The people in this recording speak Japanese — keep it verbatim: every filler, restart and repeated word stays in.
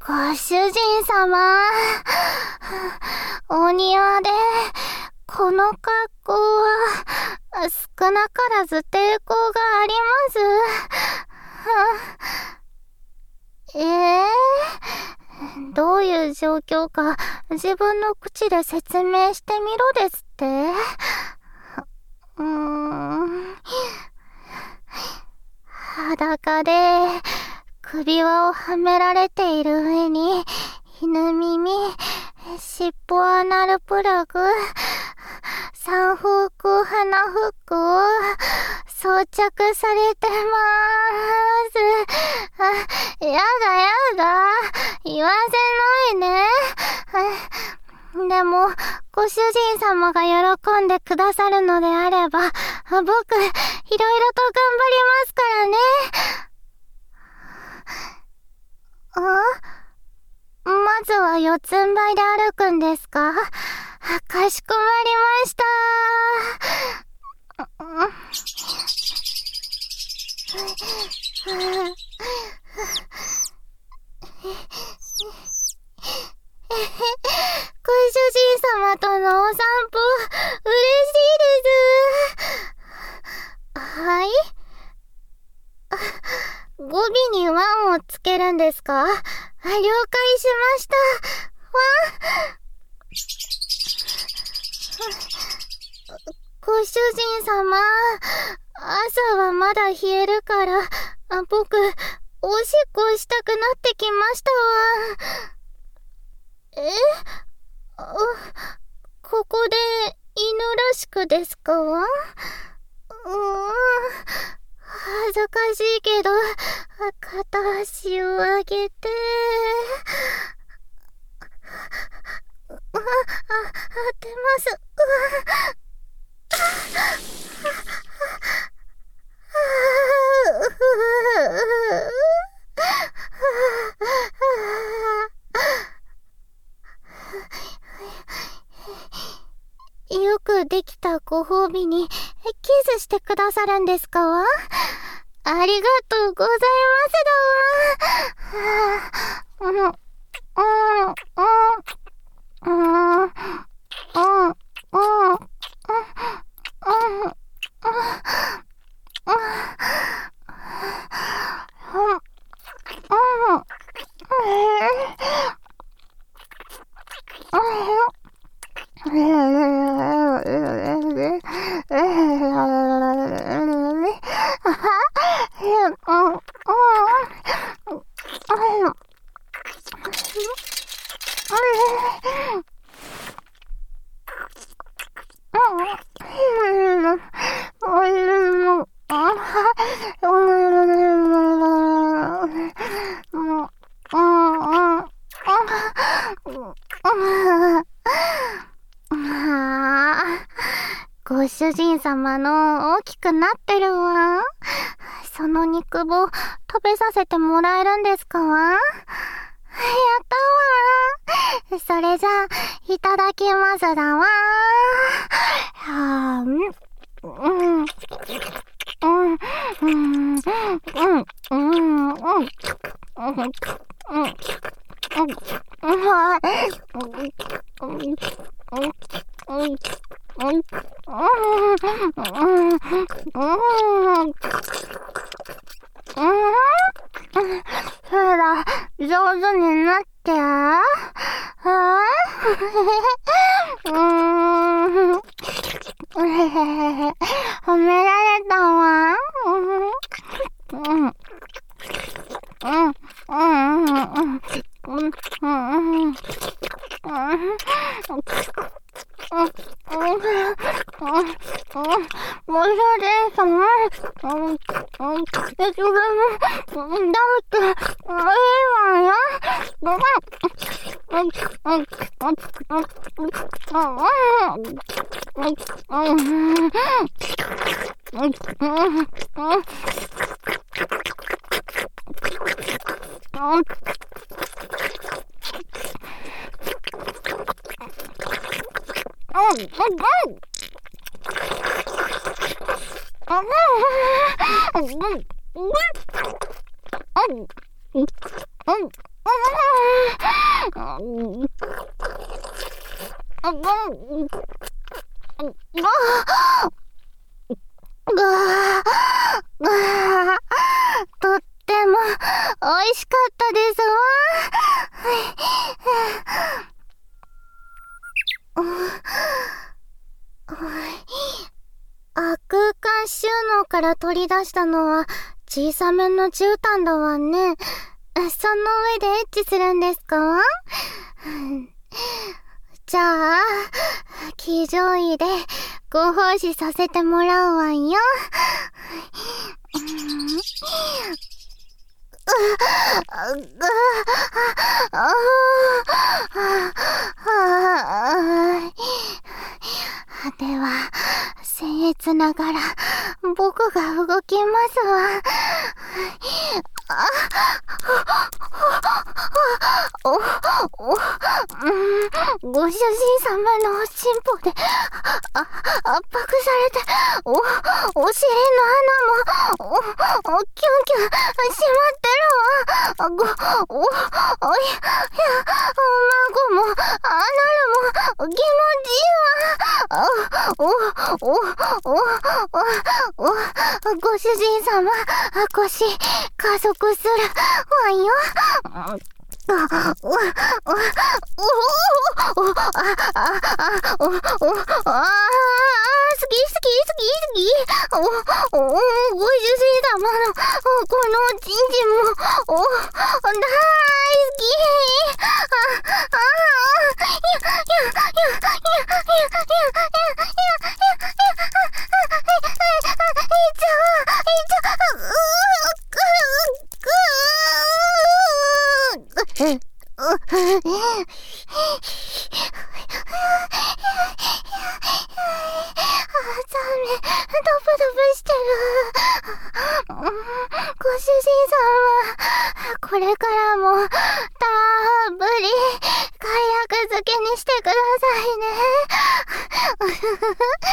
ご主人様、お庭でこの格好は少なからず抵抗があります。えー、どういう状況か自分の口で説明してみろですって。うーん、裸で首輪をはめられている上に犬耳、尻尾アナルプラグ、三方向鼻フックを装着されてまーす。あ、やだやだ、言わせないね。でもご主人様が喜んでくださるのであれば、僕いろいろと頑張りますからね。あ、まずは四つん這いで歩くんですか？かしこまりました。ご主人様とのお散歩、嬉しいです。はい？語尾にワンをつけるんですか？了解しました。ワン。ご主人様、朝はまだ冷えるから、僕、おしっこしたくなってきましたわ。え？あ、ここで犬らしくですか？うーん、恥ずかしいけど、片足を上げて、あ、あ、当てます。よくできたご褒美にキスしてくださるんですかわ？ありがとうございますだわ。うん、うん、うん、うん、うん、うん、うん、ご主人様の大きくなってるわ。その肉棒食べさせてもらえるんですかわ？やったわ。それじゃあいただきますだわ。はーん、うん、うん、うん、うん、うん、うん、うん、そうだ、上手になって。ああうーん。褒められたわ。うん。うん。うん。うん。うん。うん。うん。ご主人様、え、それも、だって、いいわよ。 とっても美味しかったですわ。あ、空間収納から取り出したのは小さめの絨毯だわね。その上でエッチするんですか？じゃあ、騎乗位でご奉仕させてもらうわよ。では、僭越ながら僕が動きますわ。お、お、うん、ご主人様のおしんぽで、あ、圧迫されて、お、お尻の穴も、お、お、キュンキュン、しまってるわ。あ、ご、お、お、いや、おまごも、アナルも、気持ちいいわ。あ、お、お、お、お、お、ご主人様、腰、加速するわよ。あ、お、お、お、お、あ、あ、あ、お、お、あ、好き好き好き好き。お、お、ご主人様の、このチンチンも、お、大好き。あ、あ、や、や、や、や、や、や、や、これからもたっぷり快楽漬けにしてくださいね。